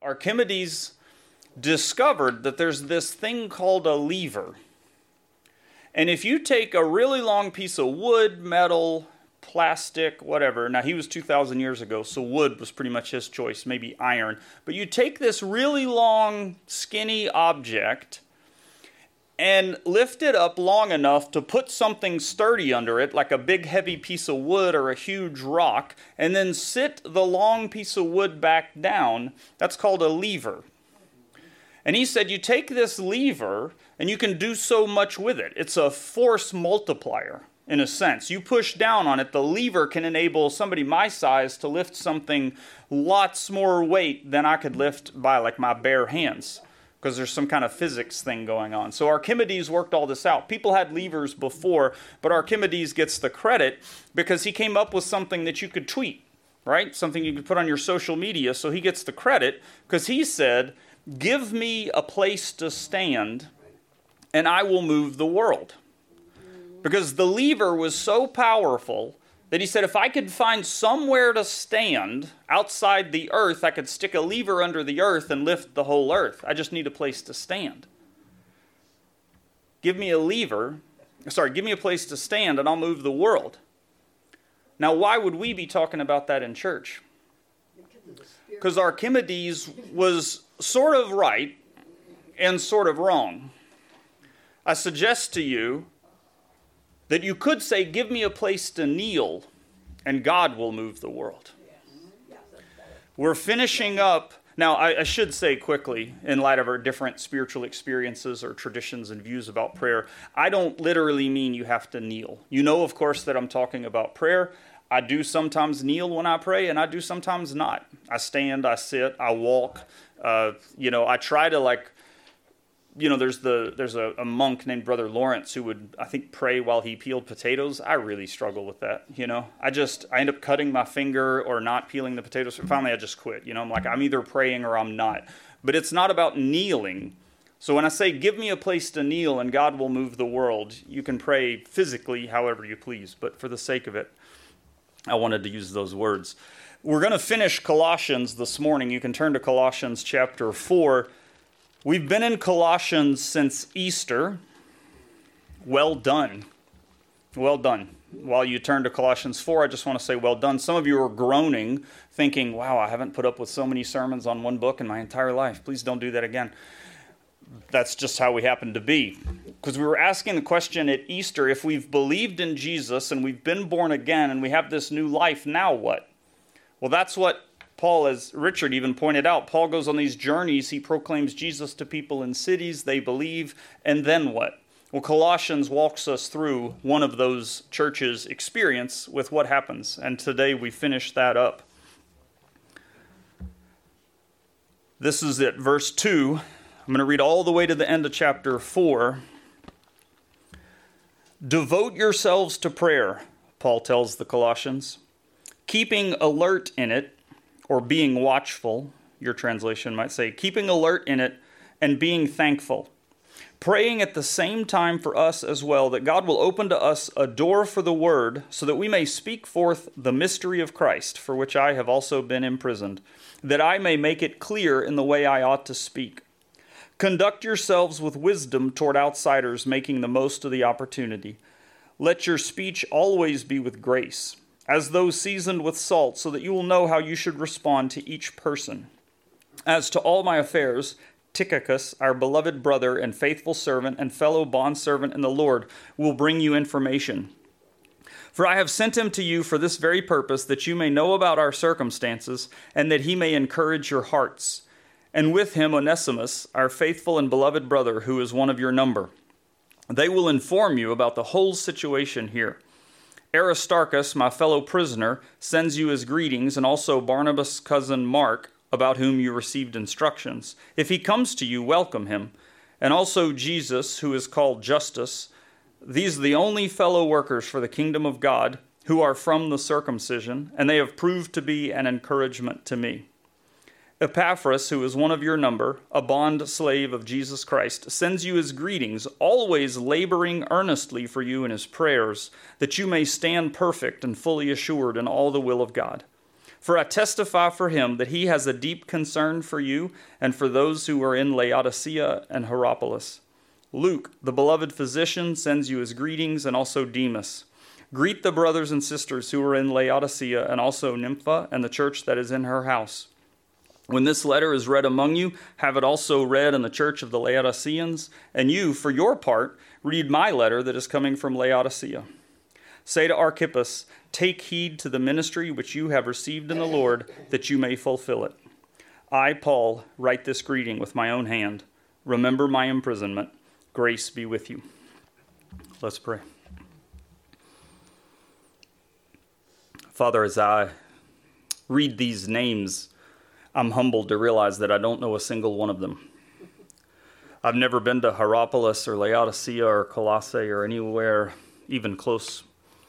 Archimedes discovered that there's this thing called a lever. And if you take a really long piece of wood, metal, plastic, whatever. Now, he was 2,000 years ago, so wood was pretty much his choice, maybe iron. But you take this really long, skinny object and lift it up long enough to put something sturdy under it, like a big heavy piece of wood or a huge rock, and then sit the long piece of wood back down. That's called a lever. And he said, you take this lever and you can do so much with it. It's a force multiplier. In a sense, you push down on it, the lever can enable somebody my size to lift something lots more weight than I could lift by like my bare hands, because there's some kind of physics thing going on. So Archimedes worked all this out. People had levers before, but Archimedes gets the credit because he came up with something that you could tweet, right? Something you could put on your social media. So he gets the credit because he said, give me a place to stand and I will move the world. Because the lever was so powerful that he said, if I could find somewhere to stand outside the earth, I could stick a lever under the earth and lift the whole earth. I just need a place to stand. Give me a place to stand and I'll move the world. Now, why would we be talking about that in church? Because Archimedes was sort of right and sort of wrong. I suggest to you that you could say, give me a place to kneel, and God will move the world. We're finishing up. Now, I should say quickly, in light of our different spiritual experiences or traditions and views about prayer, I don't literally mean you have to kneel. You know, of course, that I'm talking about prayer. I do sometimes kneel when I pray, and I do sometimes not. I stand, I sit, I walk. I try to there's a monk named Brother Lawrence who would, I think, pray while he peeled potatoes. I really struggle with that, I end up cutting my finger or not peeling the potatoes. Finally, I just quit. I'm like, I'm either praying or I'm not. But it's not about kneeling. So when I say, give me a place to kneel and God will move the world, you can pray physically however you please. But for the sake of it, I wanted to use those words. We're going to finish Colossians this morning. You can turn to Colossians chapter 4. We've been in Colossians since Easter. Well done. Well done. While you turn to Colossians 4, I just want to say well done. Some of you are groaning, thinking, wow, I haven't put up with so many sermons on one book in my entire life. Please don't do that again. That's just how we happen to be. Because we were asking the question at Easter, if we've believed in Jesus and we've been born again and we have this new life, now what? Well, that's what Paul, as Richard even pointed out, Paul goes on these journeys. He proclaims Jesus to people in cities. They believe. And then what? Well, Colossians walks us through one of those churches' experience with what happens. And today we finish that up. This is it, verse 2. I'm going to read all the way to the end of chapter 4. Devote yourselves to prayer, Paul tells the Colossians, keeping alert in it, or being watchful, your translation might say, keeping alert in it and being thankful. Praying at the same time for us as well, that God will open to us a door for the word, so that we may speak forth the mystery of Christ, for which I have also been imprisoned, that I may make it clear in the way I ought to speak. Conduct yourselves with wisdom toward outsiders, making the most of the opportunity. Let your speech always be with grace, as though seasoned with salt, so that you will know how you should respond to each person. As to all my affairs, Tychicus, our beloved brother and faithful servant and fellow bondservant in the Lord, will bring you information. For I have sent him to you for this very purpose, that you may know about our circumstances, and that he may encourage your hearts. And with him Onesimus, our faithful and beloved brother, who is one of your number. They will inform you about the whole situation here. Aristarchus, my fellow prisoner, sends you his greetings, and also Barnabas' cousin Mark, about whom you received instructions. If he comes to you, welcome him. And also Jesus, who is called Justus. These are the only fellow workers for the kingdom of God, who are from the circumcision, and they have proved to be an encouragement to me. Epaphras, who is one of your number, a bond slave of Jesus Christ, sends you his greetings, always laboring earnestly for you in his prayers, that you may stand perfect and fully assured in all the will of God. For I testify for him that he has a deep concern for you and for those who are in Laodicea and Hierapolis. Luke, the beloved physician, sends you his greetings, and also Demas. Greet the brothers and sisters who are in Laodicea, and also Nympha and the church that is in her house. When this letter is read among you, have it also read in the church of the Laodiceans, and you, for your part, read my letter that is coming from Laodicea. Say to Archippus, take heed to the ministry which you have received in the Lord, that you may fulfill it. I, Paul, write this greeting with my own hand. Remember my imprisonment. Grace be with you. Let's pray. Father, as I read these names, I'm humbled to realize that I don't know a single one of them. I've never been to Hierapolis or Laodicea or Colossae or anywhere even close.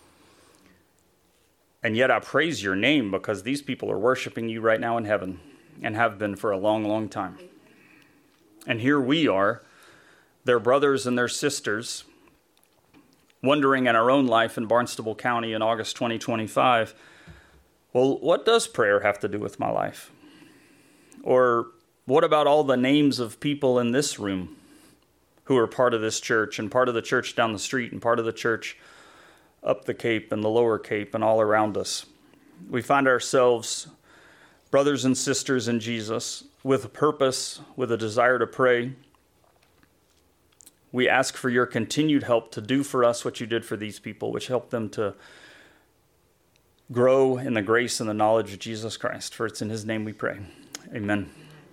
And yet I praise your name because these people are worshiping you right now in heaven and have been for a long, long time. And here we are, their brothers and their sisters, wondering in our own life in Barnstable County in August 2025, well, what does prayer have to do with my life? Or what about all the names of people in this room who are part of this church and part of the church down the street and part of the church up the Cape and the lower Cape and all around us? We find ourselves brothers and sisters in Jesus with a purpose, with a desire to pray. We ask for your continued help to do for us what you did for these people, which helped them to grow in the grace and the knowledge of Jesus Christ. For it's in his name we pray. Amen.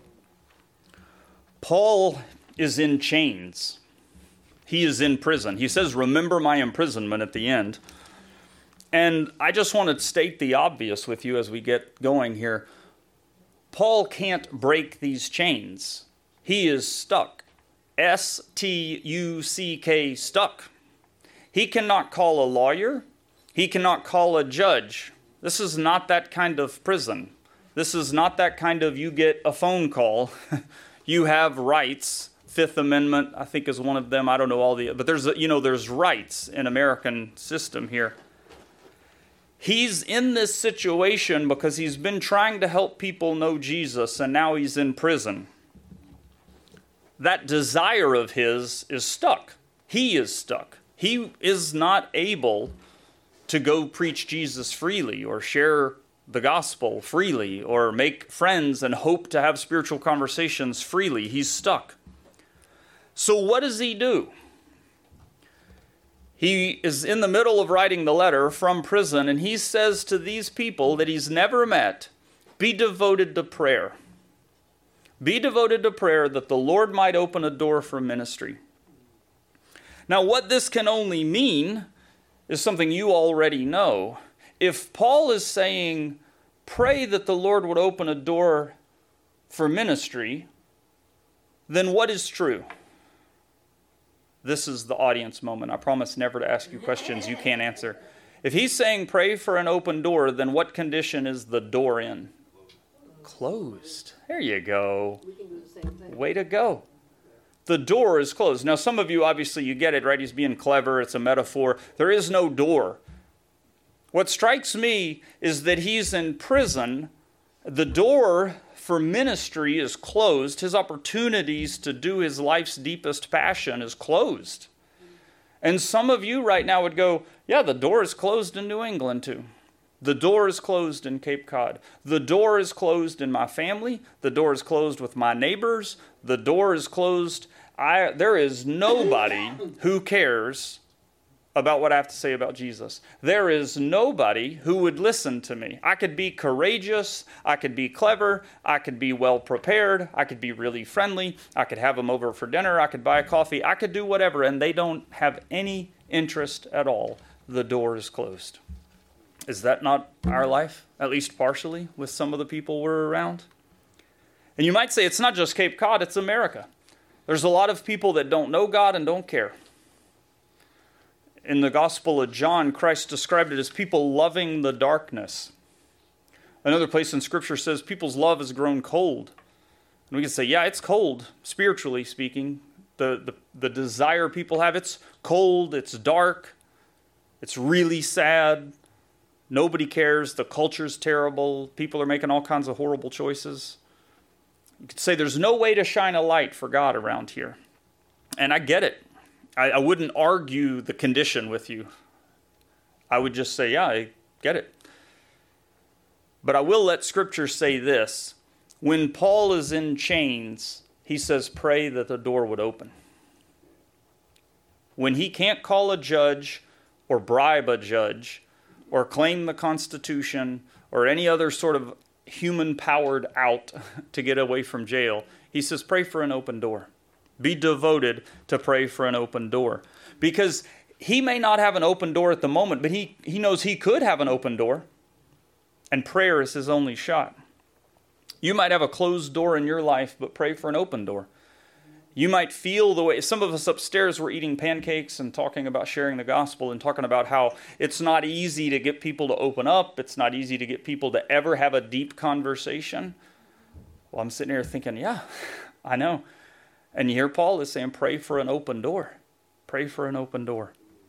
Paul is in chains. He is in prison. He says, remember my imprisonment at the end. And I just want to state the obvious with you as we get going here. Paul can't break these chains. He is stuck. S-T-U-C-K, stuck. He cannot call a lawyer. He cannot call a judge. This is not that kind of prison. This is not that kind of you get a phone call. You have rights. Fifth Amendment, I think, is one of them. I don't know all the, but there's rights in American system here. He's in this situation because he's been trying to help people know Jesus, and now he's in prison. That desire of his is stuck. He is stuck. He is not able to go preach Jesus freely or share the gospel freely or make friends and hope to have spiritual conversations freely. He's stuck. So what does he do? He is in the middle of writing the letter from prison, and he says to these people that he's never met, be devoted to prayer. Be devoted to prayer that the Lord might open a door for ministry. Now, what this can only mean is something you already know. If Paul is saying, pray that the Lord would open a door for ministry, then what is true? This is the audience moment. I promise never to ask you questions you can't answer. If he's saying pray for an open door, then what condition is the door in? Closed. There you go. We can do the same thing. Way to go. The door is closed. Now, some of you, obviously, you get it, right? He's being clever. It's a metaphor. There is no door. What strikes me is that he's in prison. The door for ministry is closed. His opportunities to do his life's deepest passion is closed. And some of you right now would go, yeah, the door is closed in New England too. The door is closed in Cape Cod. The door is closed in my family. The door is closed with my neighbors. The door is closed. There is nobody who cares about what I have to say about Jesus. There is nobody who would listen to me. I could be courageous. I could be clever. I could be well prepared. I could be really friendly. I could have them over for dinner. I could buy a coffee. I could do whatever, and they don't have any interest at all. The door is closed. Is that not our life, at least partially, with some of the people we're around? And you might say it's not just Cape Cod, it's America. There's a lot of people that don't know God and don't care. In the Gospel of John, Christ described it as people loving the darkness. Another place in Scripture says people's love has grown cold. And we can say, yeah, it's cold, spiritually speaking. The desire people have, it's cold, it's dark, it's really sad. Nobody cares. The culture's terrible. People are making all kinds of horrible choices. You could say there's no way to shine a light for God around here. And I get it. I wouldn't argue the condition with you. I would just say, yeah, I get it. But I will let Scripture say this. When Paul is in chains, he says, pray that the door would open. When he can't call a judge or bribe a judge or claim the Constitution or any other sort of human-powered out to get away from jail, he says, pray for an open door. Be devoted to pray for an open door. Because he may not have an open door at the moment, but he knows he could have an open door. And prayer is his only shot. You might have a closed door in your life, but pray for an open door. You might feel the way, some of us upstairs were eating pancakes and talking about sharing the gospel and talking about how it's not easy to get people to open up. It's not easy to get people to ever have a deep conversation. Well, I'm sitting here thinking, yeah, I know. And you hear Paul is saying, pray for an open door. Pray for an open door.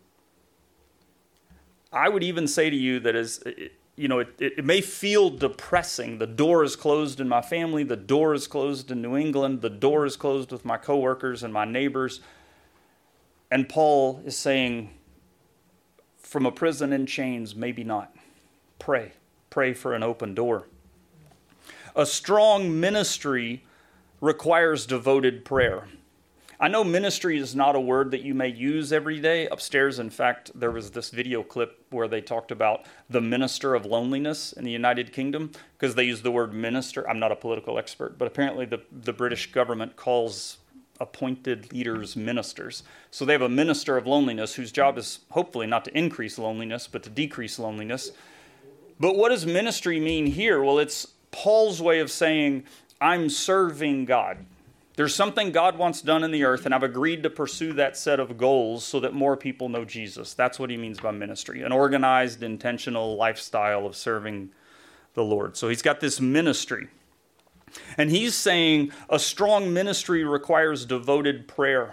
I would even say to you that it may feel depressing. The door is closed in my family. The door is closed in New England. The door is closed with my coworkers and my neighbors. And Paul is saying, from a prison in chains, maybe not. Pray. Pray for an open door. A strong ministry requires devoted prayer. I know ministry is not a word that you may use every day. Upstairs, in fact, there was this video clip where they talked about the minister of loneliness in the United Kingdom because they use the word minister. I'm not a political expert, but apparently the British government calls appointed leaders ministers. So they have a minister of loneliness whose job is hopefully not to increase loneliness, but to decrease loneliness. But what does ministry mean here? Well, it's Paul's way of saying, I'm serving God. There's something God wants done in the earth, and I've agreed to pursue that set of goals so that more people know Jesus. That's what he means by ministry, an organized, intentional lifestyle of serving the Lord. So he's got this ministry. And he's saying a strong ministry requires devoted prayer.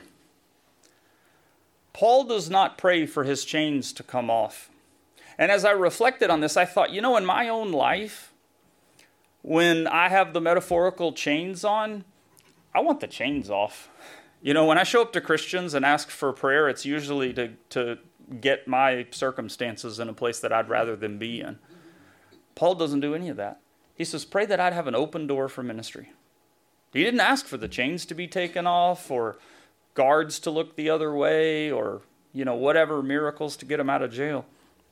Paul does not pray for his chains to come off. And as I reflected on this, I thought, in my own life, when I have the metaphorical chains on, I want the chains off. When I show up to Christians and ask for prayer, it's usually to get my circumstances in a place that I'd rather them be in. Paul doesn't do any of that. He says, pray that I'd have an open door for ministry. He didn't ask for the chains to be taken off or guards to look the other way or, whatever miracles to get him out of jail.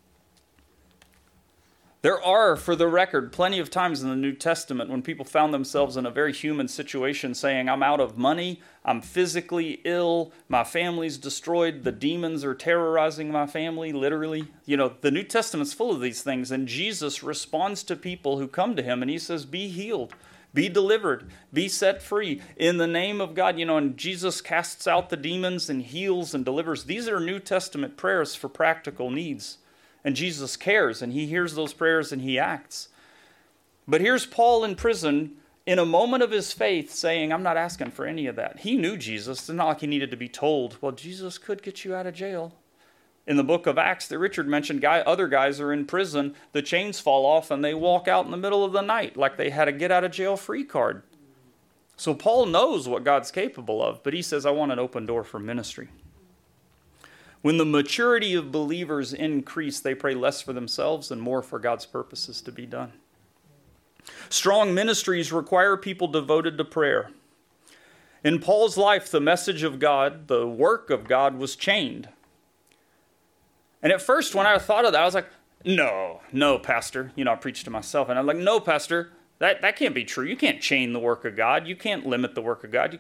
There are, for the record, plenty of times in the New Testament when people found themselves in a very human situation saying, I'm out of money, I'm physically ill, my family's destroyed, the demons are terrorizing my family, literally. The New Testament's full of these things, and Jesus responds to people who come to him, and he says, be healed, be delivered, be set free in the name of God. And Jesus casts out the demons and heals and delivers. These are New Testament prayers for practical needs. And Jesus cares, and he hears those prayers, and he acts. But here's Paul in prison in a moment of his faith saying, I'm not asking for any of that. He knew Jesus. It's not like he needed to be told, well, Jesus could get you out of jail. In the book of Acts that Richard mentioned, other guys are in prison, the chains fall off, and they walk out in the middle of the night like they had a get-out-of-jail-free card. So Paul knows what God's capable of, but he says, I want an open door for ministry. When the maturity of believers increase, they pray less for themselves and more for God's purposes to be done. Strong ministries require people devoted to prayer. In Paul's life, the message of God, the work of God was chained. And at first, when I thought of that, I was like, no, Pastor. I preached to myself, and I'm like, no, Pastor, that can't be true. You can't chain the work of God. You can't limit the work of God.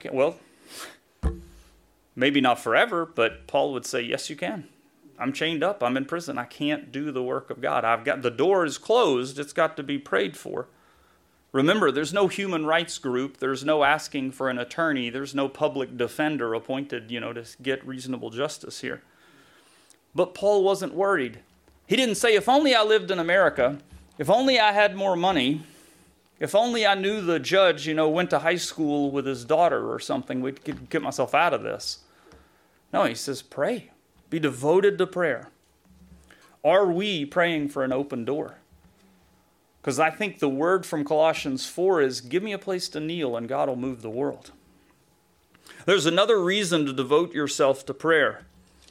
Maybe not forever, but Paul would say, yes, you can. I'm chained up. I'm in prison. I can't do the work of God. the door is closed. It's got to be prayed for. Remember, there's no human rights group. There's no asking for an attorney. There's no public defender appointed, to get reasonable justice here. But Paul wasn't worried. He didn't say, if only I lived in America, if only I had more money, if only I knew the judge, went to high school with his daughter or something, we could get myself out of this. No, he says, pray. Be devoted to prayer. Are we praying for an open door? Because I think the word from Colossians 4 is, give me a place to kneel and God will move the world. There's another reason to devote yourself to prayer.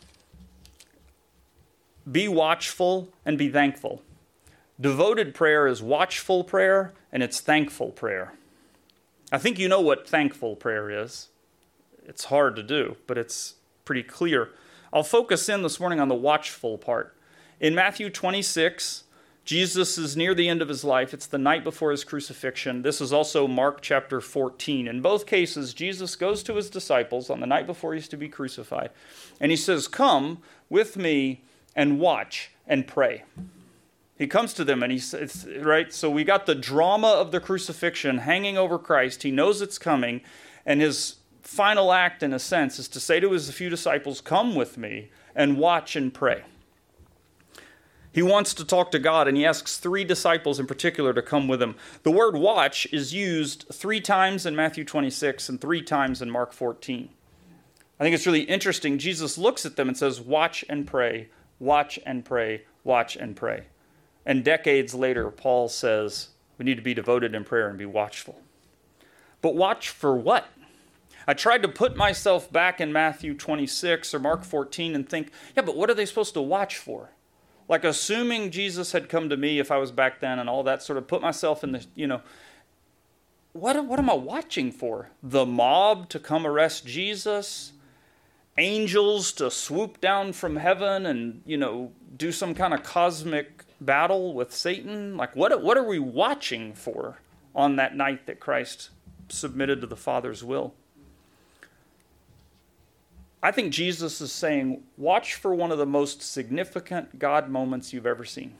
Be watchful and be thankful. Devoted prayer is watchful prayer and it's thankful prayer. I think you know what thankful prayer is. It's hard to do, but it's pretty clear. I'll focus in this morning on the watchful part. In Matthew 26, Jesus is near the end of his life. It's the night before his crucifixion. This is also Mark chapter 14. In both cases, Jesus goes to his disciples on the night before he's to be crucified, and he says, come with me and watch and pray. He comes to them and he says, right? So we got the drama of the crucifixion hanging over Christ. He knows it's coming, and his final act, in a sense, is to say to his few disciples, come with me and watch and pray. He wants to talk to God, and he asks 3 disciples in particular to come with him. The word watch is used 3 times in Matthew 26 and 3 times in Mark 14. I think it's really interesting. Jesus looks at them and says, watch and pray, watch and pray, watch and pray. And decades later, Paul says, we need to be devoted in prayer and be watchful. But watch for what? I tried to put myself back in Matthew 26 or Mark 14 and think, yeah, but what are they supposed to watch for? Like, assuming Jesus had come to me if I was back then and all that, sort of put myself in the, what am I watching for? The mob to come arrest Jesus? Angels to swoop down from heaven and, do some kind of cosmic battle with Satan? Like, what are we watching for on that night that Christ submitted to the Father's will? I think Jesus is saying, watch for one of the most significant God moments you've ever seen.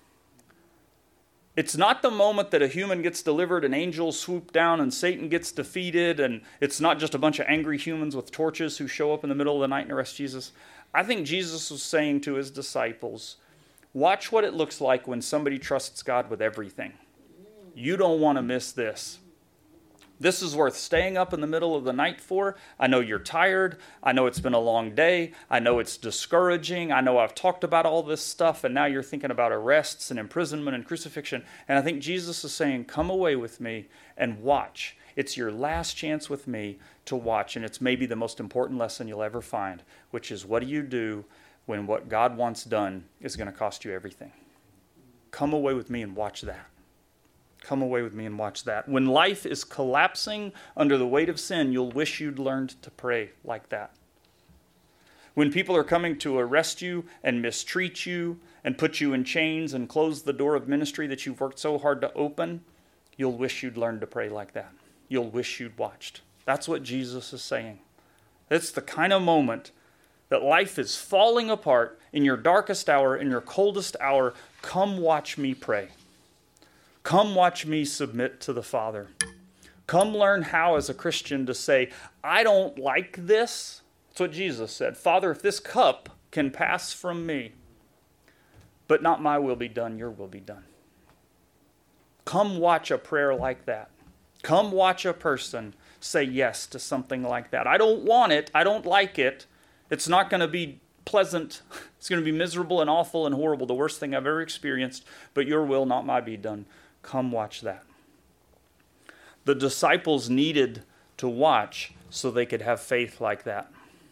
It's not the moment that a human gets delivered and angels swoop down and Satan gets defeated, and it's not just a bunch of angry humans with torches who show up in the middle of the night and arrest Jesus. I think Jesus was saying to his disciples, watch what it looks like when somebody trusts God with everything. You don't want to miss this. This is worth staying up in the middle of the night for. I know you're tired. I know it's been a long day. I know it's discouraging. I know I've talked about all this stuff, and now you're thinking about arrests and imprisonment and crucifixion. And I think Jesus is saying, come away with me and watch. It's your last chance with me to watch, and it's maybe the most important lesson you'll ever find, which is, what do you do when what God wants done is going to cost you everything? Come away with me and watch that. Come away with me and watch that. When life is collapsing under the weight of sin, you'll wish you'd learned to pray like that. When people are coming to arrest you and mistreat you and put you in chains and close the door of ministry that you've worked so hard to open, you'll wish you'd learned to pray like that. You'll wish you'd watched. That's what Jesus is saying. It's the kind of moment that life is falling apart in your darkest hour, in your coldest hour. Come watch me pray. Come watch me submit to the Father. Come learn how, as a Christian, to say, I don't like this. That's what Jesus said. Father, if this cup can pass from me, but not my will be done, your will be done. Come watch a prayer like that. Come watch a person say yes to something like that. I don't want it. I don't like it. It's not going to be pleasant. It's going to be miserable and awful and horrible, the worst thing I've ever experienced, but your will, not mine, be done. Come watch that. The disciples needed to watch so they could have faith like that.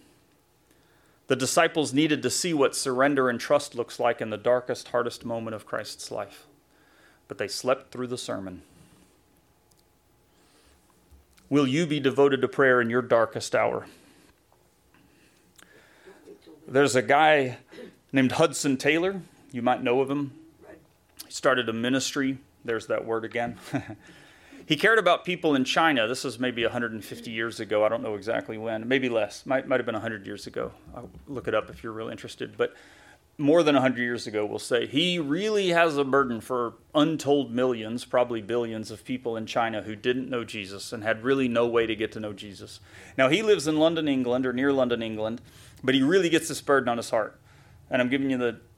The disciples needed to see what surrender and trust looks like in the darkest, hardest moment of Christ's life. But they slept through the sermon. Will you be devoted to prayer in your darkest hour? There's a guy named Hudson Taylor. You might know of him. He started a ministry. There's that word again. He cared about people in China. This is maybe 150 years ago. I don't know exactly when. Maybe less. Might have been 100 years ago. I'll look it up if you're real interested. But more than 100 years ago, we'll say. He really has a burden for untold millions, probably billions of people in China who didn't know Jesus and had really no way to get to know Jesus. Now, he lives in London, England, or near London, England, but he really gets this burden on his heart. And I'm giving you the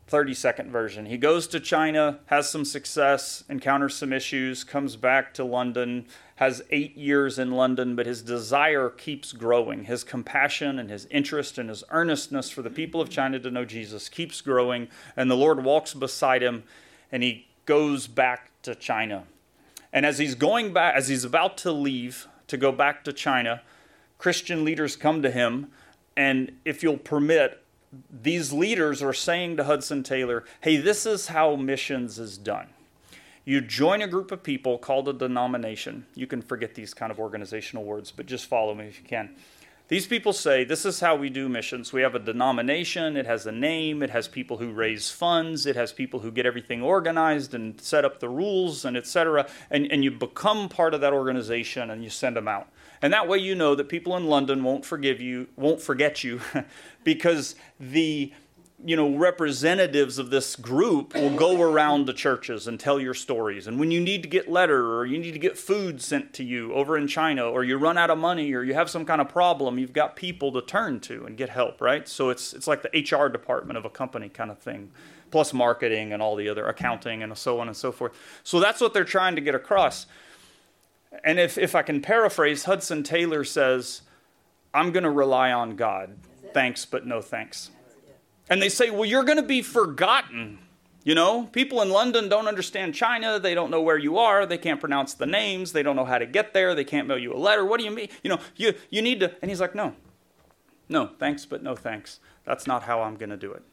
30-second version. He goes to China, has some success, encounters some issues, comes back to London, has 8 years in London, but his desire keeps growing. His compassion and his interest and his earnestness for the people of China to know Jesus keeps growing, and the Lord walks beside him, and he goes back to China. And as he's going back, as he's about to leave to go back to China, Christian leaders come to him, and if you'll permit, these leaders are saying to Hudson Taylor, hey, this is how missions is done. You join a group of people called a denomination. You can forget these kind of organizational words, but just follow me if you can. These people say, this is how we do missions. We have a denomination. It has a name. It has people who raise funds. It has people who get everything organized and set up the rules and etc. And you become part of that organization and you send them out. And that way you know that people in London won't forget you, because the representatives of this group will go around the churches and tell your stories. And when you need to get letter or you need to get food sent to you over in China, or you run out of money or you have some kind of problem, you've got people to turn to and get help, right? So it's like the HR department of a company kind of thing, plus marketing and all the other accounting and so on and so forth. So that's what they're trying to get across. And if I can paraphrase, Hudson Taylor says, I'm going to rely on God. Thanks, but no thanks. And they say, well, you're going to be forgotten. People in London don't understand China. They don't know where you are. They can't pronounce the names. They don't know how to get there. They can't mail you a letter. What do you mean? You need to. And he's like, no, thanks, but no thanks. That's not how I'm going to do it.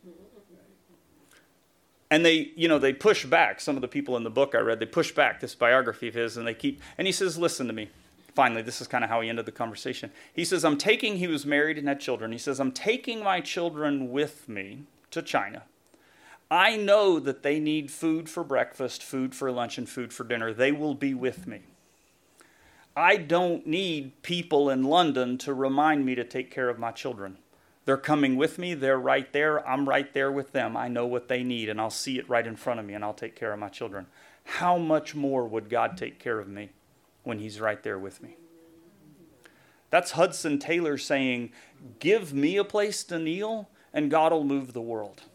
And they push back. Some of the people in the book I read, they push back this biography of his, and and he says, listen to me. Finally, this is kind of how he ended the conversation. He says, he was married and had children. He says, I'm taking my children with me to China. I know that they need food for breakfast, food for lunch, and food for dinner. They will be with me. I don't need people in London to remind me to take care of my children. They're coming with me. They're right there. I'm right there with them. I know what they need, and I'll see it right in front of me, and I'll take care of my children. How much more would God take care of me when he's right there with me? That's Hudson Taylor saying, give me a place to kneel, and God will move the world.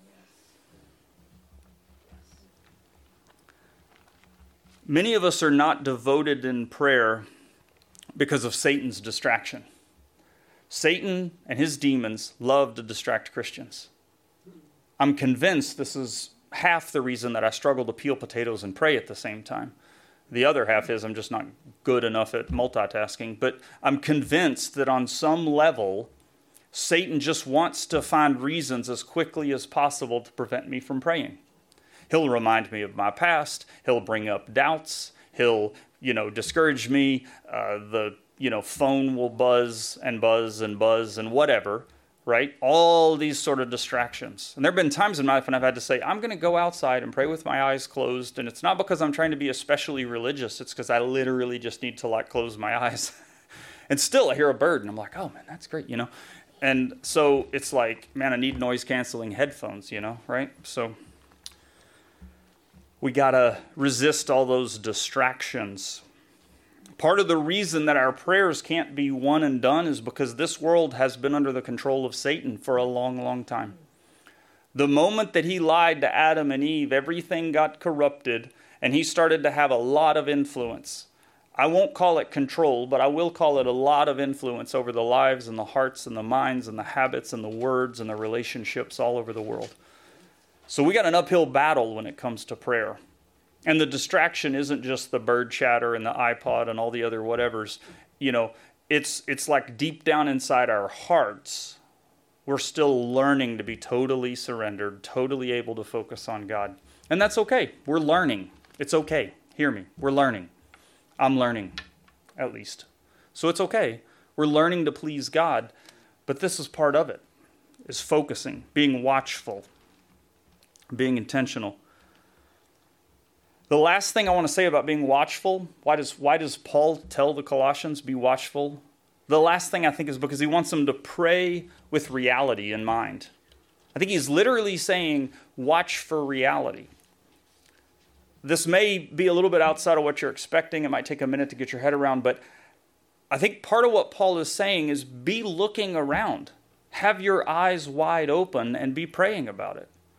Many of us are not devoted in prayer because of Satan's distraction. Satan and his demons love to distract Christians. I'm convinced this is half the reason that I struggle to peel potatoes and pray at the same time. The other half is I'm just not good enough at multitasking. But I'm convinced that on some level, Satan just wants to find reasons as quickly as possible to prevent me from praying. He'll remind me of my past. He'll bring up doubts. He'll, discourage me. The phone will buzz and buzz and buzz and whatever, right? All these sort of distractions. And there have been times in my life when I've had to say, I'm going to go outside and pray with my eyes closed. And it's not because I'm trying to be especially religious. It's because I literally just need to close my eyes. And still I hear a bird and I'm like, oh man, that's great, And so it's like, man, I need noise canceling headphones, right? So we got to resist all those distractions. Part of the reason that our prayers can't be one and done is because this world has been under the control of Satan for a long, long time. The moment that he lied to Adam and Eve, everything got corrupted, and he started to have a lot of influence. I won't call it control, but I will call it a lot of influence over the lives and the hearts and the minds and the habits and the words and the relationships all over the world. So we got an uphill battle when it comes to prayer. And the distraction isn't just the bird chatter and the iPod and all the other whatevers. It's like deep down inside our hearts, we're still learning to be totally surrendered, totally able to focus on God. And that's okay. We're learning. It's okay. Hear me. We're learning. I'm learning, at least. So it's okay. We're learning to please God. But this is part of it, is focusing, being watchful, being intentional. The last thing I want to say about being watchful, why does Paul tell the Colossians be watchful? The last thing I think is because he wants them to pray with reality in mind. I think he's literally saying, watch for reality. This may be a little bit outside of what you're expecting. It might take a minute to get your head around, but I think part of what Paul is saying is be looking around. Have your eyes wide open and be praying about it.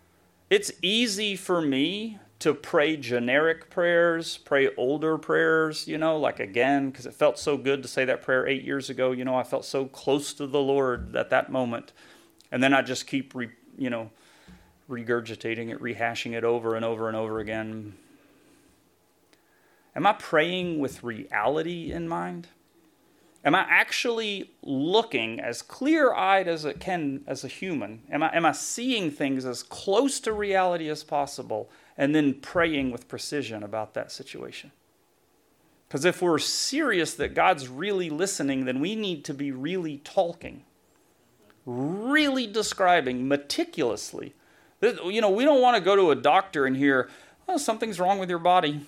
It's easy for me to pray generic prayers, pray older prayers, like again, because it felt so good to say that prayer 8 years ago. I felt so close to the Lord at that moment. And then I just keep, regurgitating it, rehashing it over and over and over again. Am I praying with reality in mind? Am I actually looking as clear-eyed as it can as a human? Am I seeing things as close to reality as possible and then praying with precision about that situation? Because if we're serious that God's really listening, then we need to be really talking, really describing meticulously. We don't want to go to a doctor and hear, oh, something's wrong with your body.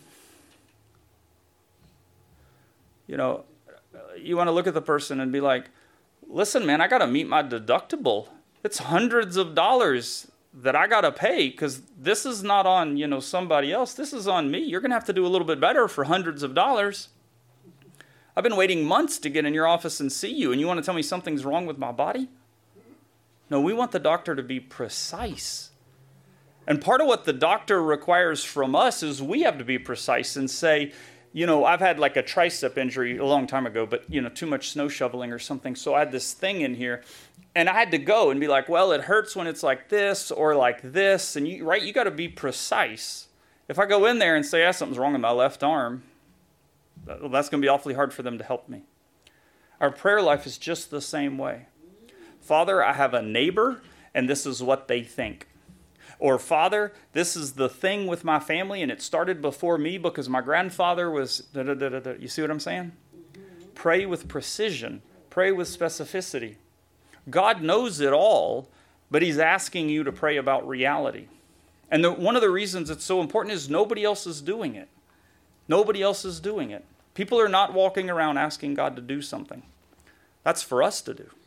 You want to look at the person and be like, listen, man, I got to meet my deductible. It's hundreds of dollars that I got to pay because this is not on, somebody else. This is on me. You're going to have to do a little bit better for hundreds of dollars. I've been waiting months to get in your office and see you, and you want to tell me something's wrong with my body? No, we want the doctor to be precise. And part of what the doctor requires from us is we have to be precise and say, I've had like a tricep injury a long time ago, but, too much snow shoveling or something. So I had this thing in here and I had to go and be like, well, it hurts when it's like this or like this. And you got to be precise. If I go in there and say, something's wrong with my left arm, that's going to be awfully hard for them to help me. Our prayer life is just the same way. Father, I have a neighbor and this is what they think. Or, Father, this is the thing with my family, and it started before me because my grandfather was da-da-da-da-da. You see what I'm saying? Pray with precision. Pray with specificity. God knows it all, but he's asking you to pray about reality. And one of the reasons it's so important is nobody else is doing it. Nobody else is doing it. People are not walking around asking God to do something. That's for us to do.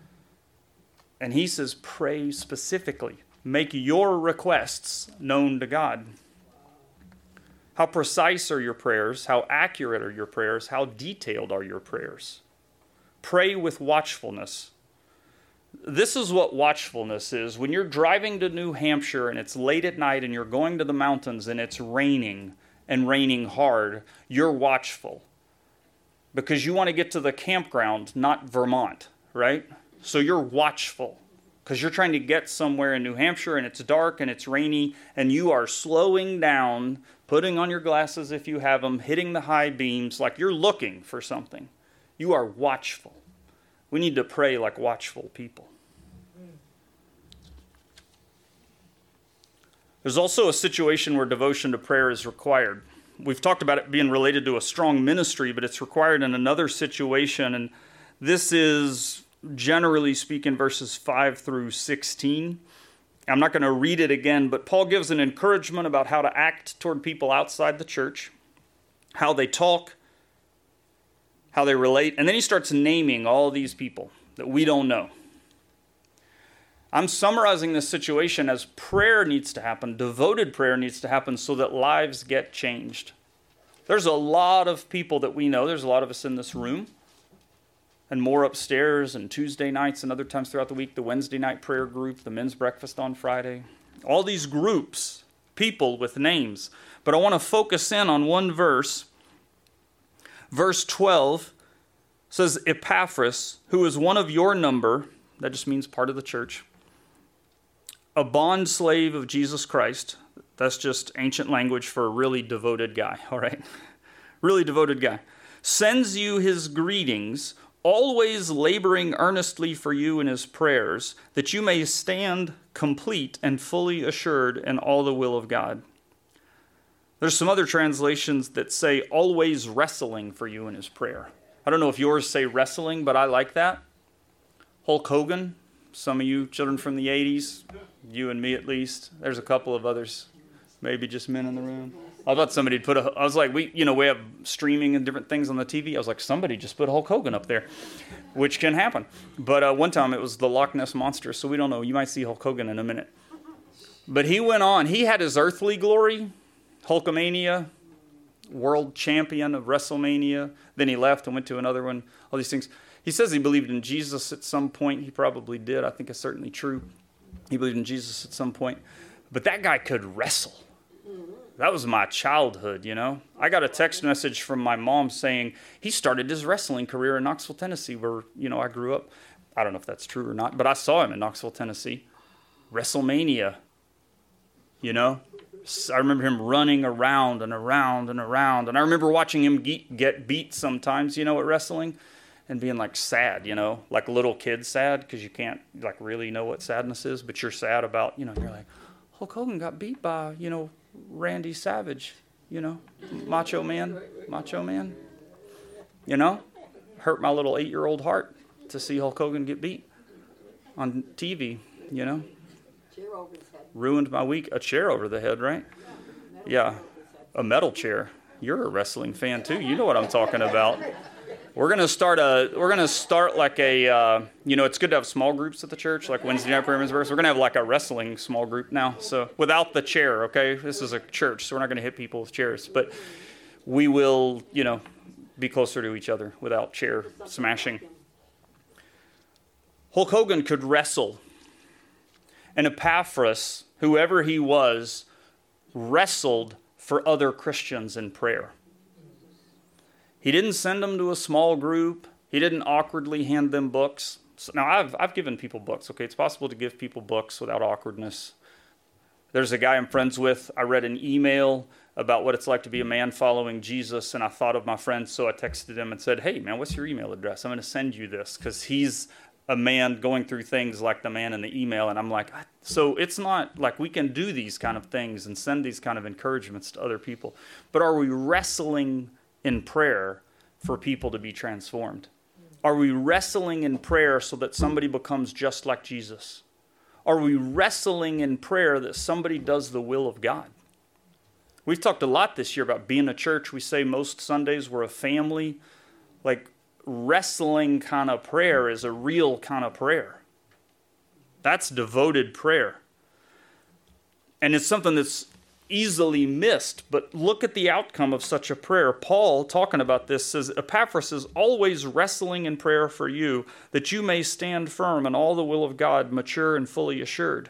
And he says, pray specifically. Make your requests known to God. How precise are your prayers? How accurate are your prayers? How detailed are your prayers? Pray with watchfulness. This is what watchfulness is. When you're driving to New Hampshire and it's late at night and you're going to the mountains and it's raining and raining hard, you're watchful. Because you want to get to the campground, not Vermont, right? So you're watchful. Because you're trying to get somewhere in New Hampshire and it's dark and it's rainy and you are slowing down, putting on your glasses if you have them, hitting the high beams like you're looking for something. You are watchful. We need to pray like watchful people. There's also a situation where devotion to prayer is required. We've talked about it being related to a strong ministry, but it's required in another situation. And this is, generally speaking, verses 5 through 16. I'm not going to read it again, but Paul gives an encouragement about how to act toward people outside the church, how they talk, how they relate, and then he starts naming all these people that we don't know. I'm summarizing this situation as prayer needs to happen, devoted prayer needs to happen so that lives get changed. There's a lot of people that we know. There's a lot of us in this room. And more upstairs, and Tuesday nights and other times throughout the week, the Wednesday night prayer group, the men's breakfast on Friday. All these groups, people with names. But I want to focus in on one verse. Verse 12 says, Epaphras, who is one of your number, that just means part of the church, a bond slave of Jesus Christ. That's just ancient language for a really devoted guy, all right? Really devoted guy. Sends you his greetings, always laboring earnestly for you in his prayers, that you may stand complete and fully assured in all the will of God. There's some other translations that say always wrestling for you in his prayer. I don't know if yours say wrestling, but I like that. Hulk Hogan, some of you children from the 80s, you and me at least. There's a couple of others, maybe just men in the room. I thought somebody'd I was like, we have streaming and different things on the TV. I was like, somebody just put Hulk Hogan up there, which can happen. But one time it was the Loch Ness Monster, so we don't know. You might see Hulk Hogan in a minute. But he went on. He had his earthly glory, Hulkamania, world champion of WrestleMania. Then he left and went to another one, all these things. He says he believed in Jesus at some point. He probably did. I think it's certainly true. He believed in Jesus at some point. But that guy could wrestle. That was my childhood, you know. I got a text message from my mom saying he started his wrestling career in Knoxville, Tennessee, where, you know, I grew up. I don't know if that's true or not, but I saw him in Knoxville, Tennessee. WrestleMania, you know. I remember him running around and around and around. And I remember watching him get beat sometimes, you know, at wrestling and being like sad, you know, like little kid sad because you can't like really know what sadness is, but you're sad about, you know, you're like, Hulk Hogan got beat by, you know, Randy Savage, you know, Macho Man, you know, hurt my little 8-year-old heart to see Hulk Hogan get beat on TV, you know, ruined my week. A chair over the head, right? Yeah, a metal chair. You're a wrestling fan too. You know what I'm talking about. We're gonna start like a, you know, it's good to have small groups at the church, like Wednesday night prayer members. We're gonna have like a wrestling small group now, so without the chair, okay? This is a church, so we're not gonna hit people with chairs, but we will, you know, be closer to each other without chair smashing. Hulk Hogan could wrestle, and Epaphras, whoever he was, wrestled for other Christians in prayer. He didn't send them to a small group. He didn't awkwardly hand them books. So now, I've given people books, okay? It's possible to give people books without awkwardness. There's a guy I'm friends with. I read an email about what it's like to be a man following Jesus, and I thought of my friend, so I texted him and said, hey, man, what's your email address? I'm going to send you this, because he's a man going through things like the man in the email, and I'm like, so it's not like we can do these kind of things and send these kind of encouragements to other people, but are we wrestling in prayer for people to be transformed? Are we wrestling in prayer so that somebody becomes just like Jesus? Are we wrestling in prayer that somebody does the will of God? We've talked a lot this year about being a church. We say most Sundays we're a family. Like, wrestling kind of prayer is a real kind of prayer. That's devoted prayer. And it's something that's easily missed, but look at the outcome of such a prayer. Paul, talking about this, says, Epaphras is always wrestling in prayer for you, that you may stand firm in all the will of God, mature and fully assured.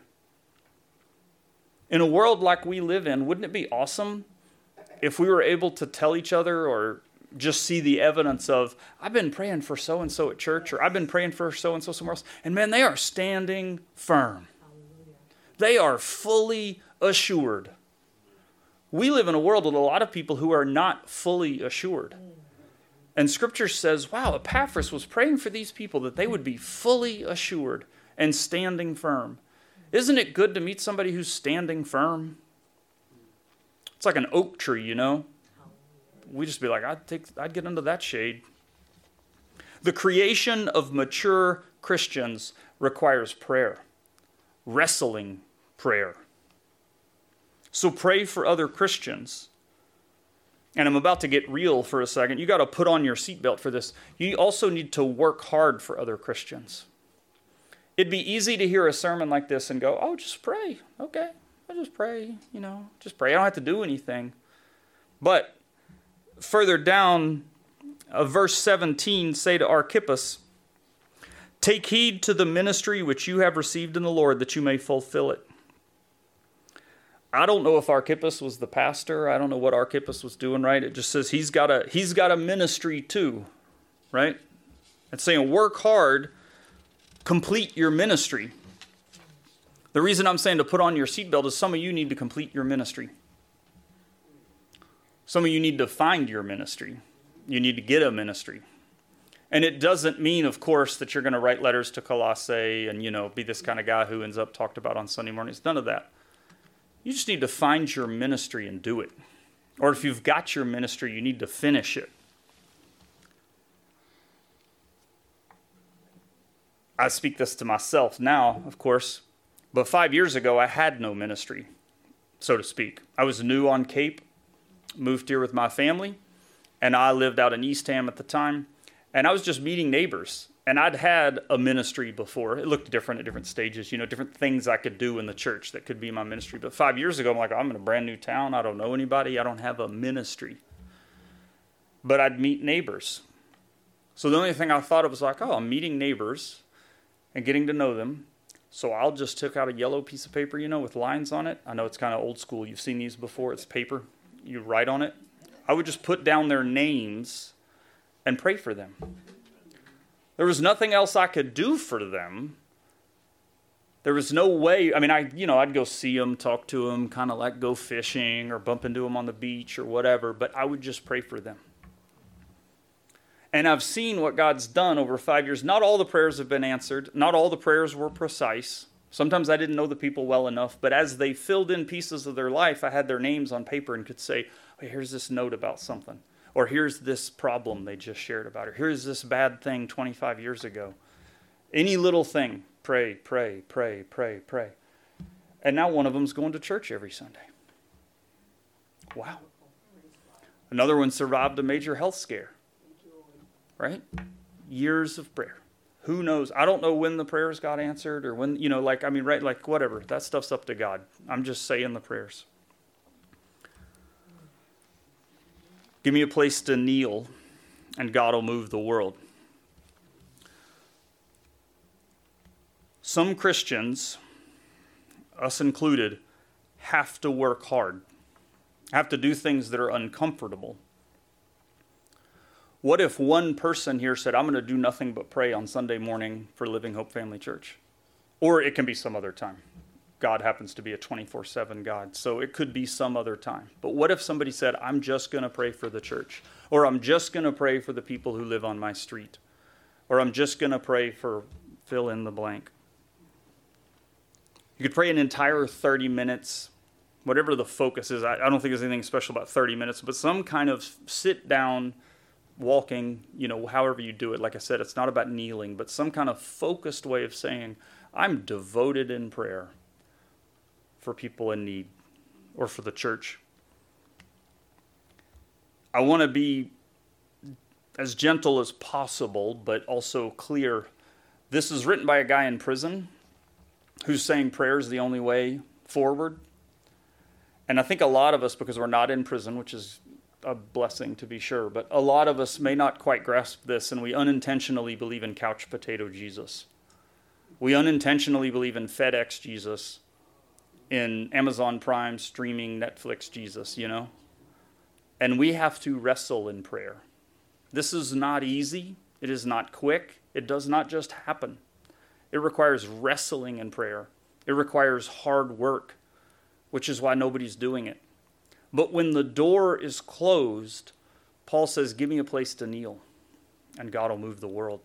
In a world like we live in, wouldn't it be awesome if we were able to tell each other or just see the evidence of, I've been praying for so-and-so at church, or I've been praying for so-and-so somewhere else, and man, they are standing firm. They are fully assured. We live in a world with a lot of people who are not fully assured. And Scripture says, wow, Epaphras was praying for these people that they would be fully assured and standing firm. Isn't it good to meet somebody who's standing firm? It's like an oak tree, you know? We just be like, I'd get under that shade. The creation of mature Christians requires prayer, wrestling prayer. So pray for other Christians. And I'm about to get real for a second. You got to put on your seatbelt for this. You also need to work hard for other Christians. It'd be easy to hear a sermon like this and go, oh, just pray. Okay, I'll just pray, you know, just pray. I don't have to do anything. But further down, verse 17, say to Archippus, take heed to the ministry which you have received in the Lord, that you may fulfill it. I don't know if Archippus was the pastor. I don't know what Archippus was doing, right? It just says he's got a ministry too, right? It's saying work hard, complete your ministry. The reason I'm saying to put on your seatbelt is some of you need to complete your ministry. Some of you need to find your ministry. You need to get a ministry. And it doesn't mean, of course, that you're going to write letters to Colossae and, you know, be this kind of guy who ends up talked about on Sunday mornings. None of that. You just need to find your ministry and do it. Or if you've got your ministry, you need to finish it. I speak this to myself now, of course, but 5 years ago, I had no ministry, so to speak. I was new on Cape, moved here with my family, and I lived out in Eastham at the time, and I was just meeting neighbors. And I'd had a ministry before. It looked different at different stages, you know, different things I could do in the church that could be my ministry. But 5 years ago, I'm like, I'm in a brand new town. I don't know anybody. I don't have a ministry. But I'd meet neighbors. So the only thing I thought of was like, oh, I'm meeting neighbors and getting to know them. So I'll just take out a yellow piece of paper, with lines on it. I know it's kind of old school. You've seen these before. It's paper. You write on it. I would just put down their names and pray for them. There was nothing else I could do for them. There was no way. I mean, I'd go see them, talk to them, kind of like go fishing or bump into them on the beach or whatever, but I would just pray for them. And I've seen what God's done over 5 years. Not all the prayers have been answered. Not all the prayers were precise. Sometimes I didn't know the people well enough, but as they filled in pieces of their life, I had their names on paper and could say, hey, here's this note about something. Or here's this problem they just shared about. Or here's this bad thing 25 years ago. Any little thing, pray, pray, pray, pray, pray. And now one of them's going to church every Sunday. Wow. Another one survived a major health scare. Right? Years of prayer. Who knows? I don't know when the prayers got answered or when, whatever. That stuff's up to God. I'm just saying the prayers. Give me a place to kneel and God will move the world. Some Christians, us included, have to work hard, have to do things that are uncomfortable. What if one person here said, I'm going to do nothing but pray on Sunday morning for Living Hope Family Church? Or it can be some other time. God happens to be a 24/7 God, so it could be some other time. But what if somebody said, I'm just going to pray for the church? Or I'm just going to pray for the people who live on my street? Or I'm just going to pray for fill in the blank. You could pray an entire 30 minutes, whatever the focus is. I don't think there's anything special about 30 minutes, but some kind of sit down, walking, however you do it. Like I said, it's not about kneeling, but some kind of focused way of saying, I'm devoted in prayer for people in need or for the church. I want to be as gentle as possible, but also clear. This is written by a guy in prison who's saying prayer is the only way forward. And I think a lot of us, because we're not in prison, which is a blessing to be sure, but a lot of us may not quite grasp this, and we unintentionally believe in couch potato Jesus. We unintentionally believe in FedEx Jesus, in Amazon Prime streaming Netflix Jesus, And we have to wrestle in prayer. This is not easy. It is not quick. It does not just happen. It requires wrestling in prayer. It requires hard work, which is why nobody's doing it. But when the door is closed, Paul says, give me a place to kneel, and God will move the world.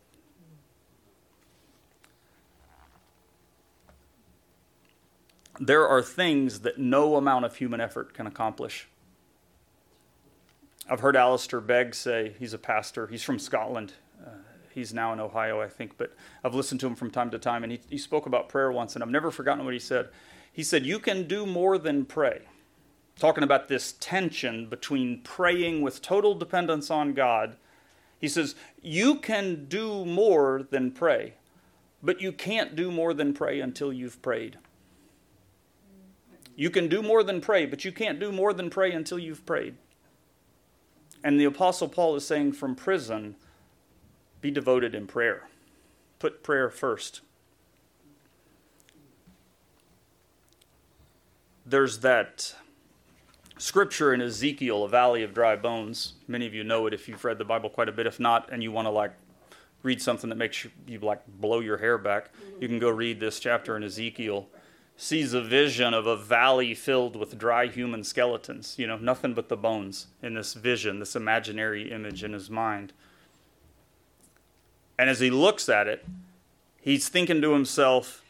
There are things that no amount of human effort can accomplish. I've heard Alistair Begg say, he's a pastor, he's from Scotland. He's now in Ohio, I think, but I've listened to him from time to time, and he spoke about prayer once, and I've never forgotten what he said. He said, you can do more than pray. Talking about this tension between praying with total dependence on God. He says, you can do more than pray, but you can't do more than pray until you've prayed. You can do more than pray, but you can't do more than pray until you've prayed. And the Apostle Paul is saying from prison, be devoted in prayer. Put prayer first. There's that scripture in Ezekiel, a valley of dry bones. Many of you know it if you've read the Bible quite a bit. If not, and you want to read something that makes you blow your hair back, you can go read this chapter in Ezekiel. Sees a vision of a valley filled with dry human skeletons, nothing but the bones in this vision, this imaginary image in his mind. And as he looks at it, he's thinking to himself,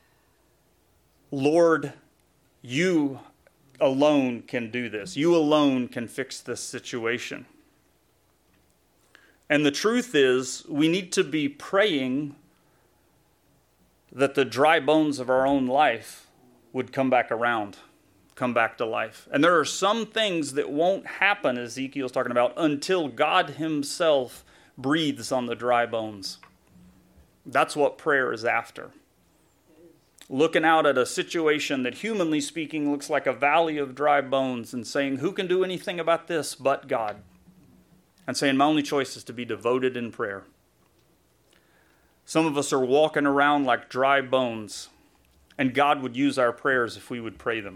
Lord, you alone can do this. You alone can fix this situation. And the truth is, we need to be praying that the dry bones of our own life would come back around, come back to life. And there are some things that won't happen, Ezekiel's talking about, until God himself breathes on the dry bones. That's what prayer is after. Looking out at a situation that, humanly speaking, looks like a valley of dry bones and saying, who can do anything about this but God? And saying, my only choice is to be devoted in prayer. Some of us are walking around like dry bones. And God would use our prayers if we would pray them.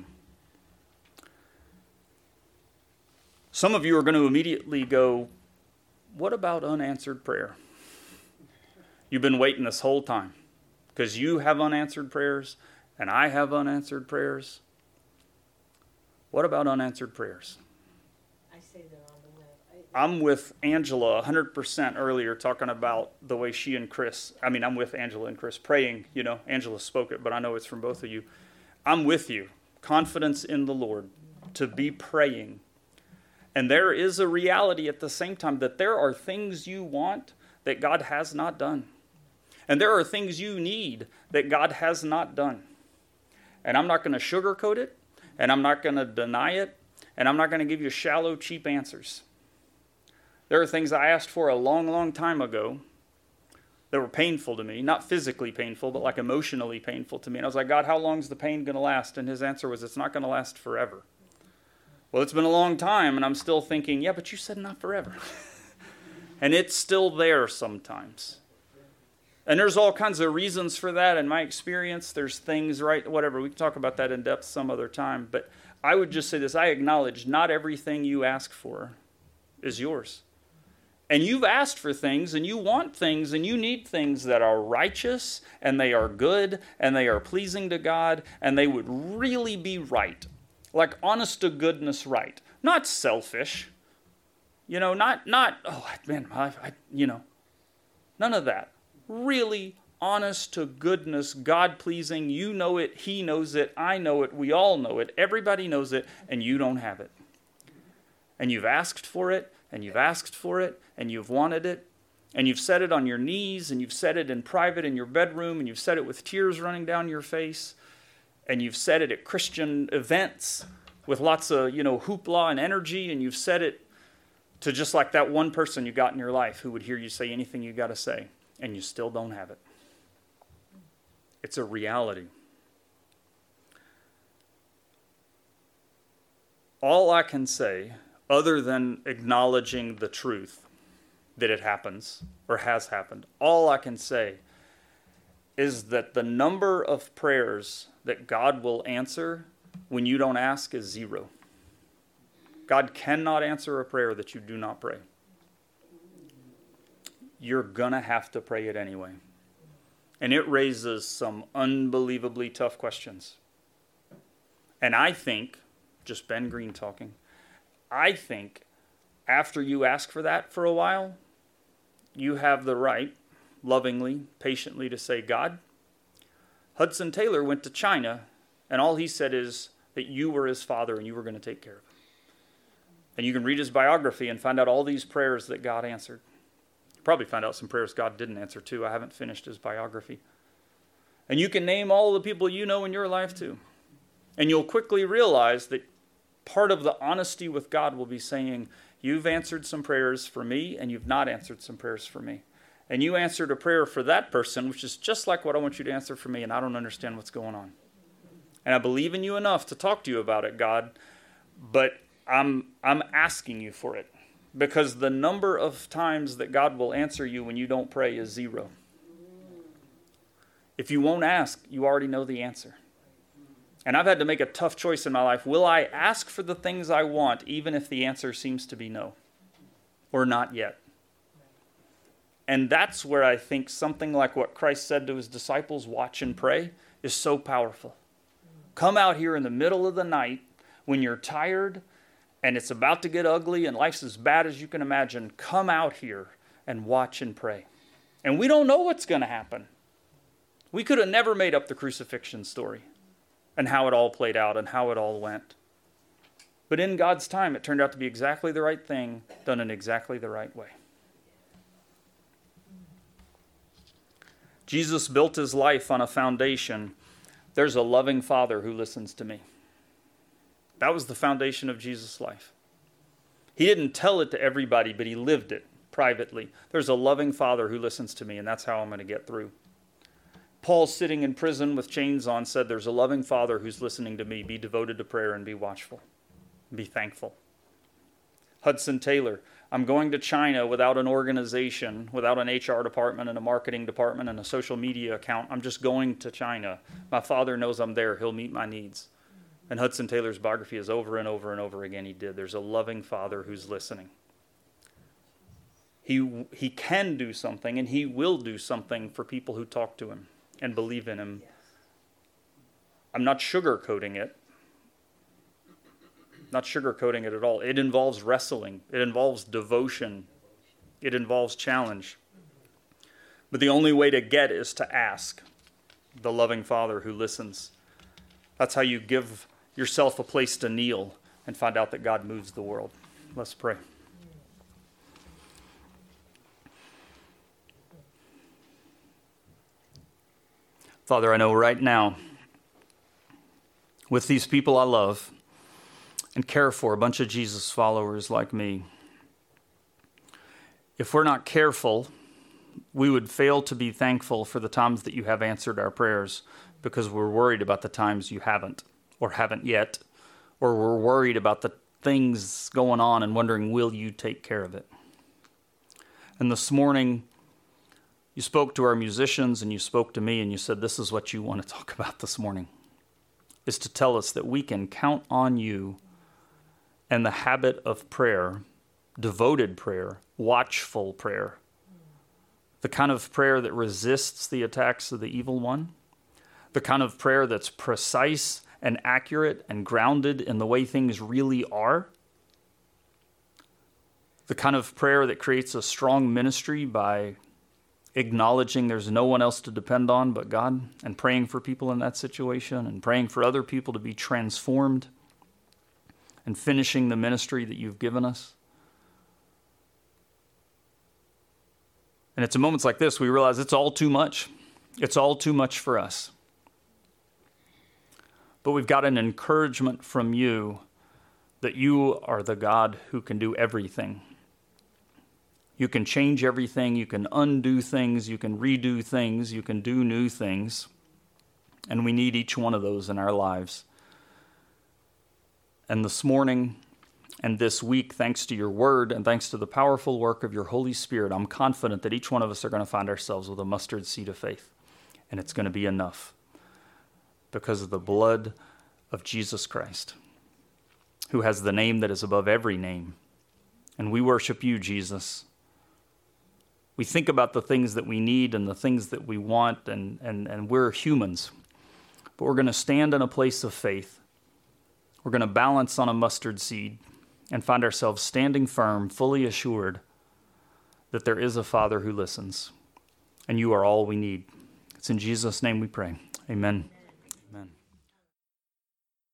Some of you are going to immediately go, what about unanswered prayer? You've been waiting this whole time because you have unanswered prayers and I have unanswered prayers. What about unanswered prayers? I say they're on the web. I'm with Angela 100% earlier talking about the way she and Chris, I'm with Angela and Chris praying, Angela spoke it, but I know it's from both of you. I'm with you. Confidence in the Lord to be praying. And there is a reality at the same time that there are things you want that God has not done. And there are things you need that God has not done. And I'm not going to sugarcoat it, and I'm not going to deny it, and I'm not going to give you shallow, cheap answers. There are things I asked for a long, long time ago that were painful to me, not physically painful, but like emotionally painful to me. And I was like, God, how long is the pain going to last? And his answer was, it's not going to last forever. Well, it's been a long time, and I'm still thinking, yeah, but you said not forever. And it's still there sometimes. And there's all kinds of reasons for that. In my experience, there's things, right, whatever. We can talk about that in depth some other time. But I would just say this. I acknowledge not everything you ask for is yours. And you've asked for things, and you want things, and you need things that are righteous, and they are good, and they are pleasing to God, and they would really be right. Like honest to goodness right. Not selfish. Not oh, man, none of that. Really honest to goodness, God-pleasing. You know it, he knows it, I know it, we all know it, everybody knows it, and you don't have it. And you've asked for it, and you've asked for it, and you've wanted it, and you've said it on your knees, and you've said it in private in your bedroom, and you've said it with tears running down your face, and you've said it at Christian events with lots of, hoopla and energy, and you've said it to just like that one person you got in your life who would hear you say anything you got to say, and you still don't have it. It's a reality. All I can say, other than acknowledging the truth that it happens or has happened, all I can say is that the number of prayers that God will answer when you don't ask is 0. God cannot answer a prayer that you do not pray. You're going to have to pray it anyway. And it raises some unbelievably tough questions. And I think, just Ben Green talking, I think after you ask for that for a while, you have the right, lovingly, patiently, to say, God, Hudson Taylor went to China, and all he said is that you were his father and you were going to take care of him. And you can read his biography and find out all these prayers that God answered. You probably find out some prayers God didn't answer too. I haven't finished his biography. And you can name all the people you know in your life too. And you'll quickly realize that part of the honesty with God will be saying, you've answered some prayers for me and you've not answered some prayers for me. And you answered a prayer for that person, which is just like what I want you to answer for me, and I don't understand what's going on. And I believe in you enough to talk to you about it, God, but I'm asking you for it. Because the number of times that God will answer you when you don't pray is 0. If you won't ask, you already know the answer. And I've had to make a tough choice in my life. Will I ask for the things I want, even if the answer seems to be no? Or not yet? And that's where I think something like what Christ said to his disciples, watch and pray, is so powerful. Come out here in the middle of the night when you're tired and it's about to get ugly and life's as bad as you can imagine. Come out here and watch and pray. And we don't know what's going to happen. We could have never made up the crucifixion story and how it all played out and how it all went. But in God's time, it turned out to be exactly the right thing, done in exactly the right way. Jesus built his life on a foundation. There's a loving Father who listens to me. That was the foundation of Jesus' life. He didn't tell it to everybody, but he lived it privately. There's a loving Father who listens to me, and that's how I'm going to get through. Paul, sitting in prison with chains on, said, there's a loving Father who's listening to me. Be devoted to prayer and be watchful. Be thankful. Hudson Taylor, I'm going to China without an organization, without an HR department and a marketing department and a social media account. I'm just going to China. My Father knows I'm there. He'll meet my needs. And Hudson Taylor's biography is over and over and over again he did. There's a loving Father who's listening. He can do something, and he will do something for people who talk to him and believe in him. I'm not sugarcoating it. Not sugarcoating it at all. It involves wrestling. It involves devotion. It involves challenge. But the only way to get is to ask the loving Father who listens. That's how you give yourself a place to kneel and find out that God moves the world. Let's pray. Father, I know right now, with these people I love and care for, a bunch of Jesus followers like me, if we're not careful, we would fail to be thankful for the times that you have answered our prayers because we're worried about the times you haven't or haven't yet, or we're worried about the things going on and wondering, will you take care of it? And this morning, you spoke to our musicians and you spoke to me and you said, this is what you want to talk about this morning, is to tell us that we can count on you and the habit of prayer, devoted prayer, watchful prayer, the kind of prayer that resists the attacks of the evil one, the kind of prayer that's precise and accurate and grounded in the way things really are, the kind of prayer that creates a strong ministry by acknowledging there's no one else to depend on but God, and praying for people in that situation, and praying for other people to be transformed, and finishing the ministry that you've given us. And it's in moments like this we realize it's all too much. It's all too much for us. But we've got an encouragement from you that you are the God who can do everything. You can change everything, you can undo things, you can redo things, you can do new things. And we need each one of those in our lives. And this morning and this week, thanks to your word and thanks to the powerful work of your Holy Spirit, I'm confident that each one of us are going to find ourselves with a mustard seed of faith. And it's going to be enough because of the blood of Jesus Christ, who has the name that is above every name. And we worship you, Jesus. We think about the things that we need and the things that we want, and we're humans. But we're going to stand in a place of faith. We're going to balance on a mustard seed and find ourselves standing firm, fully assured that there is a Father who listens. And you are all we need. It's in Jesus' name we pray. Amen.